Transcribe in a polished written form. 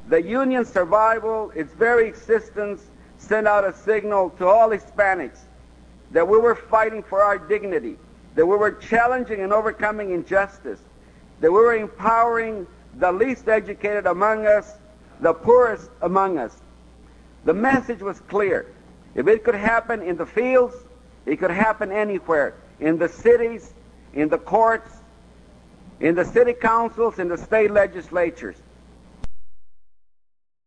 The Union's survival, its very existence, sent out a signal to all Hispanics that we were fighting for our dignity, that we were challenging and overcoming injustice, that we were empowering the least educated among us, the poorest among us. The message was clear. If it could happen in the fields, it could happen anywhere, in the cities, in the courts, in the city councils, in the state legislatures.